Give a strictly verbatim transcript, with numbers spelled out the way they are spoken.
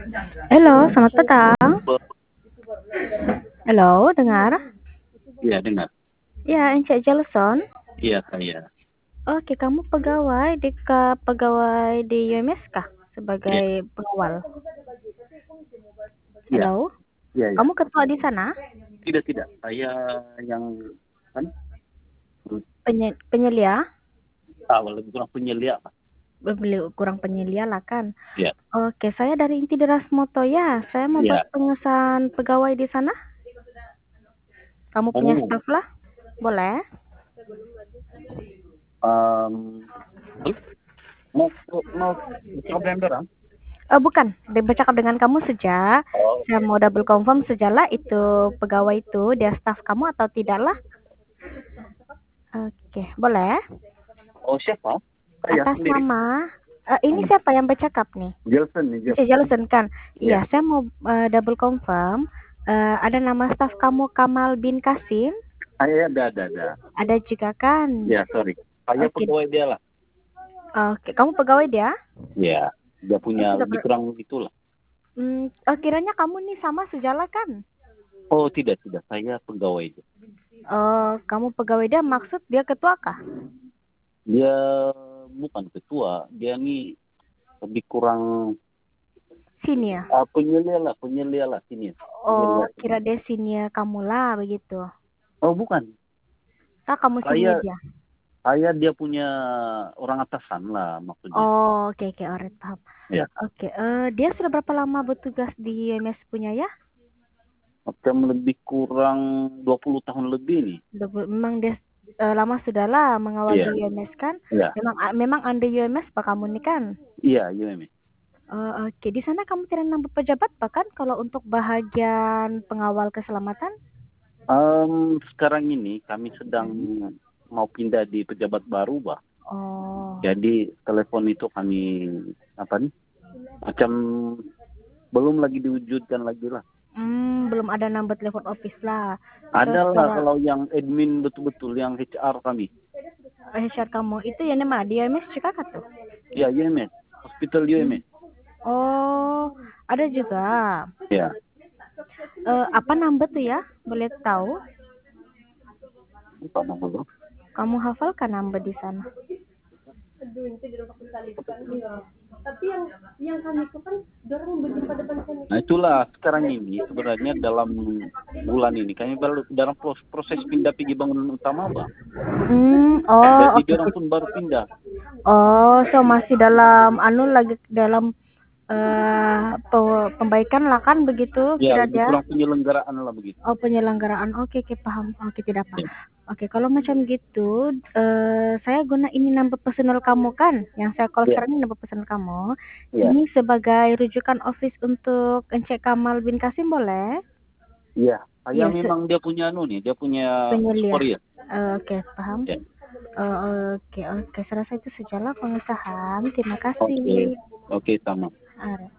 Halo, selamat petang. Halo, dengar? Iya, dengar. Ya, Ence Jelson. Iya, saya. Oke, kamu pegawai di ke pegawai di U M S kah Iya, sebagai pengawal? iya, Halo, iya, iya. kamu ketua di sana? Tidak, tidak. Saya yang kan Penye, penyelia? awal lebih kurang penyelia, Pak. Beli kurang penyelia lah kan. Iya, Oke, saya dari Inti Deras Moto ya. Saya mau buat iya. pengesahan pegawai di sana. Kamu punya Oh, staff lah? Boleh? um, mau mau problem orang? Eh, bukan, dia bercakap dengan kamu saja. Oh, Saya mau double confirm sajalah itu pegawai itu dia staff kamu atau tidaklah. Oke, boleh? oh siapa? Saya Atas sendiri. nama eh, ini siapa yang bercakap nih? Jelson nih, Mister Jelson. Jelasan kan? Iya. Iya, saya mau eh, double confirm. Eh, ada nama staff kamu Kamal bin Kasim? Saya ada, ada, ada. Ada juga kan? Iya, sorry. Saya Oke, pegawai dia lah. oke. Kamu pegawai dia? Iya, dia Oh, punya sudah lebih ber- kurang itulah. Hmm, oh, kiranya kamu nih sama sejalan kan? Oh, tidak, tidak. Saya pegawai dia. Oh, kamu pegawai dia maksud dia ketua kah? Dia bukan ketua. Dia nih lebih kurang Senior. uh, penyelia lah, penyelia lah sini. Oh, Penyelia. kira dia senior kamu lah begitu. Oh, bukan. Kak, kamu senior Saya dia? saya dia punya orang atasan lah maksudnya. Oh, oke, oke, alright, paham. Ya. Oke, eh, dia sudah berapa lama bertugas di U M S punya ya? Macam lebih kurang dua puluh tahun lebih nih. Udah bu- memang dia eh, lama sudah lah mengawal Iya. di U M S kan? Iya. Memang ah, memang under U M S Pak kamu nih kan? Iya, iya, Mi. Oh, oke, di sana kamu tidak nambah pejabat bahkan kalau untuk bahagian pengawal keselamatan? Um, sekarang ini kami sedang mau pindah di pejabat baru, Bah. Oh, Jadi telepon itu kami apa nih? Macam belum lagi diwujudkan lagi lah. hmm, belum ada nambah telepon office lah. So, Ada lah secara kalau yang admin betul-betul yang H R kami. H R kamu itu ya nama di U M S juga tuh? Ya, U M S. Hospital U M S. Oh, ada juga. Ya. Eh, apa nambah tuh ya? Boleh tahu? Apa namanya? Kamu hafalkan nambah di sana? Nah itulah sekarang ini sebenarnya dalam bulan ini kami baru dalam pros- proses pindah pergi bangunan utama, Bang. Hmm, oh, Jadi oke. dia orang pun baru pindah. Oh, so masih dalam anu lagi dalam eh pe- pembaikan lah kan begitu Ya kira lebih dia. kurang penyelenggaraan lah begitu. Oh, penyelenggaraan. Oke, oke, paham. Oke, tidak apa. Ya. Oke, kalau macam gitu, eh saya guna ini nambah personal kamu kan? Yang saya call Ya. sekarang ini nambah personal kamu. Ya. Ini sebagai rujukan office untuk Encik Kamal bin Kasim boleh? Iya. Saya Iya, se- memang dia punya anu nih, dia punya penyelia. superior. Eh, oke, paham. Ya. Oh, oke, oke. Saya rasa itu sejalan pengesahan. Terima Oke. kasih. Oke, sama. Alright.